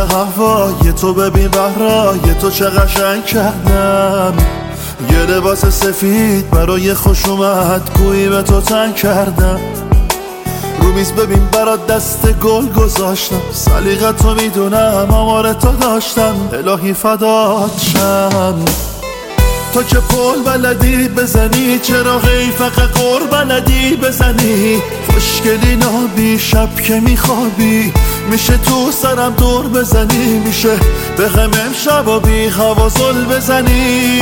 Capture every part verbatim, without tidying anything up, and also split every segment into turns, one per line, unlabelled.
هوای تو ببین بهرای تو چه قشنگ کردم. یه لباس سفید برای خوش اومد گویی به تو تنگ کردم. رو میز ببین برات دست گل گذاشتم، سلیقت رو میدونم آمار تو داشتم. الهی فدات شم. تو که پل بلدی بزنی، چرا هی فقط قر بلدی بزنی؟ خوشگلی نابی شب که میخوابی، میشه تو سرم دور بزنی، میشه به غم امشب و بی هوا زل بزنی.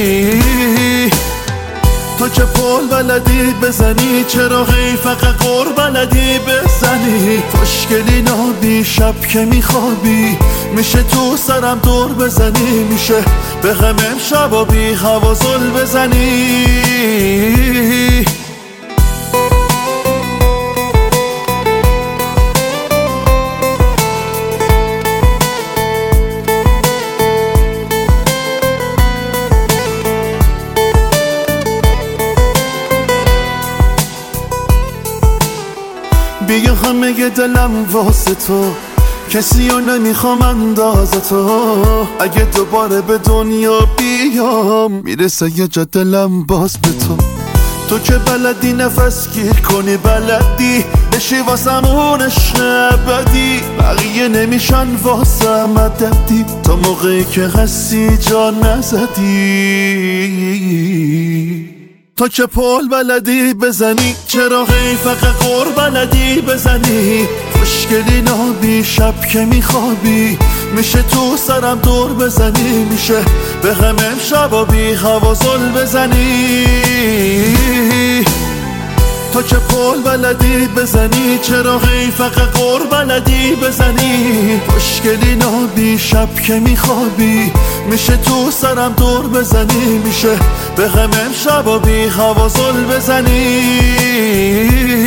تو که پل بلدی بزنی، چرا هی فقط قر بلدی بزنی؟ خوشگلی نابی شب که میخوابی، میشه تو سرم دور بزنی، میشه به غم امشب و بی هوا زل بزنی. بیا همه دلم واسه تو، کسی رو نمیخوام انداز تو. اگه دوباره به دنیا بیام، میرسه یه جا دلم باز به تو. تو که بلدی نفس گیر کنی، بلدی بشی واسمون عشق ابدی. بقیه نمیشن واسه مددی، تا موقعی که هستی جا نزدی. تو که پل بلدی بزنی، چرا هی فقط قر بلدی بزنی؟ خوشگلی نابی شب که میخوابی، میشه تو سرم دور بزنی، میشه به غم امشب و بی هوا زل بزنی. تو که پل بلدی بزنی، چرا هی فقط قر بلدی بزنی؟ خوشگلی نابی شب که میخوابی، میشه تو سرم دور بزنی، میشه به غم امشب و بی هوا زل بزنی.